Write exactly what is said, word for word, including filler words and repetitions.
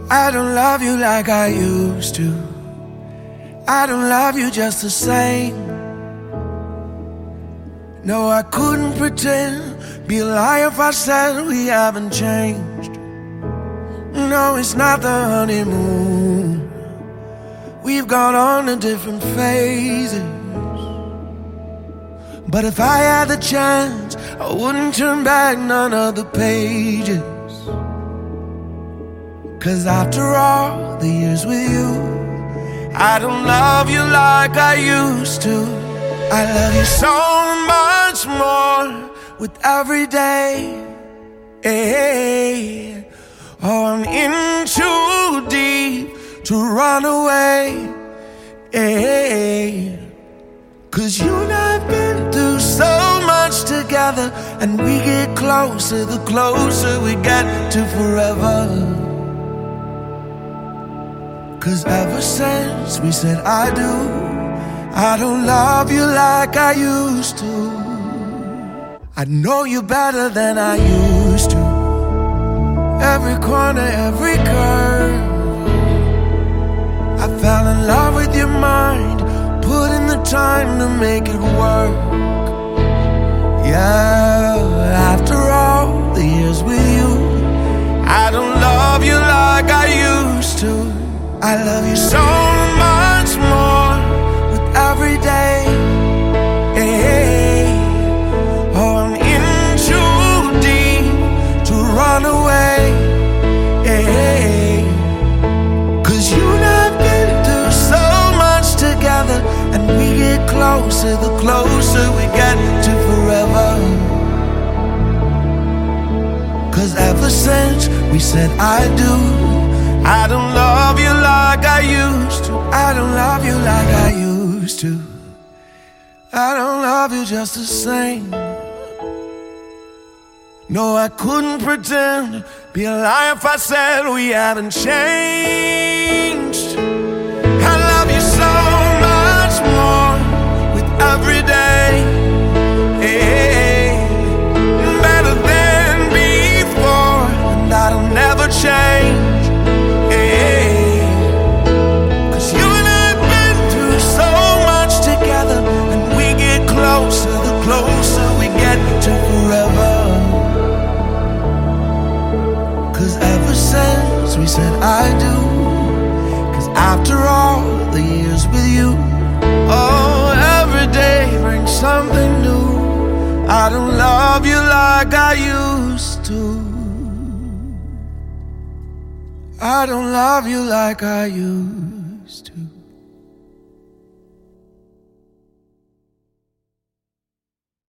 I don't love you like I used to. I don't love you just the same. No, I couldn't pretend, be a liar if I said we haven't changed. No, it's not the honeymoon. We've gone on to different phases. But if I had the chance, I wouldn't turn back none of the pages. 'Cause after all the years with you, I don't love you like I used to. I love you so much more with every day. Hey, oh, I'm in too deep to run away. Hey, 'cause you and I've been through so much together, and we get closer the closer we get to forever. 'Cause ever since we said I do, I don't love you like I used to. I know you better than I used to. Every corner, every curve, I fell in love with your mind, put in the time to make it work. Yeah, after all the years with you, I don't love you like I used to. I love you so much more with every day. Hey, oh, I'm in too deep to run away. Hey, 'cause you and I've been through so much together, and we get closer the closer we get to forever. 'Cause ever since we said I do, I don't love you like I used to. I don't love you like I used to. I don't love you just the same. No, I couldn't pretend, be a liar if I said we haven't changed. I love you so much more with every day. Hey, better than before, and that'll never change. Closer, the closer we get to forever. 'Cause ever since we said I do, 'cause after all the years with you, oh, every day brings something new. I don't love you like I used to. I don't love you like I used to.